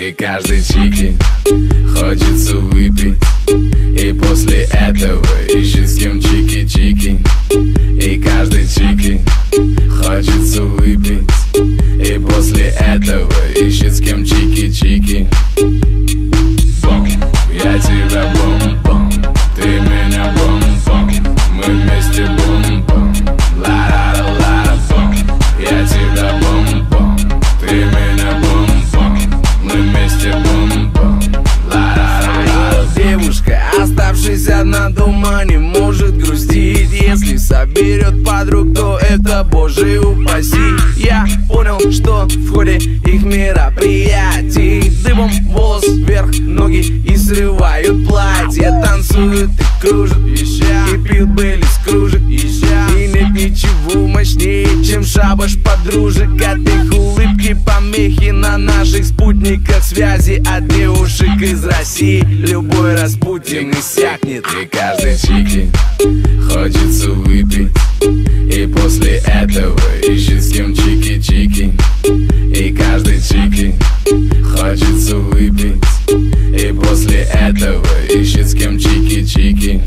И каждой чики хочется выпить, и после этого ищет с кем чики-чики. И каждой чики хочется выпить, и после этого ищет с кем чики-чики. Бом, я тебя бом-бом, ты меня бом-бом, мы вместе бом-бом, ла-ла-ла-ла-бом. Я тебя бом-бом, ты меня бом-бом, мы вместе бом-бом, ла-ла-ла-ла. Девушка, оставшись одна дома, не может грустить. Если соберет подруг, то это боже упаси. Я понял, что в ходе их мероприятий дыбом волос вверх, ноги и срывают платье. Танцуют и кружат, и пьют Бейлис кружек. И нет ничего мощнее, чем шабаш подружек. От их улыбки помехи на наших спутниках связи. От девушек из России любой Распутин иссякнет. И каждой чики хочется выпить, и после этого ищет с кем чики-чики. И каждой чики хочется выпить, и после этого ищет с кем чики-чики.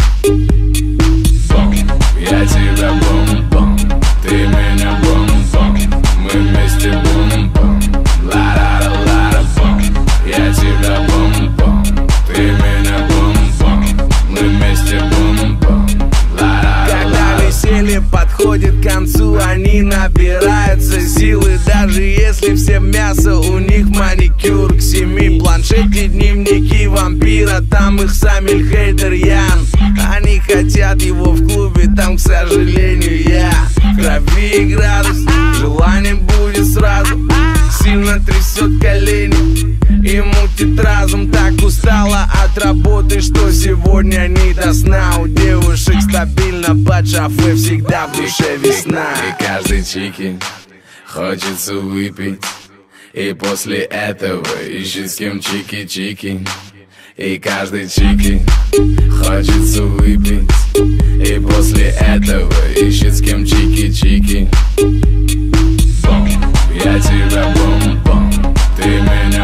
Бом, я тебя бом-бом, ты меня бом-бом, мы вместе бом-бом, ла-ла-ла-ла-бом. Я тебя бом-бом, ты меня бом-бом, мы вместе бом-бом, ла-ла-ла-ла. Когда веселье подходит к концу, они набираются силы. Даже если все мясо, у них маникюр к 7. Планшеты, дневники вампира, там их Самиль Хейдер Ян. Они хотят его в клубе, там, к сожалению, я. В крови и градус, желание будет сразу. Сильно трясет колени и мутит разум. Так устала от работы, что сегодня не до сна. У девушек стабильно под шофе, всегда в душе весна. И каждой чики хочется выпить, и после этого ищет с кем чики-чики. И каждой чики хочется выпить, и после этого ищет с кем чики-чики. Бом, я тебя бом-бом, ты меня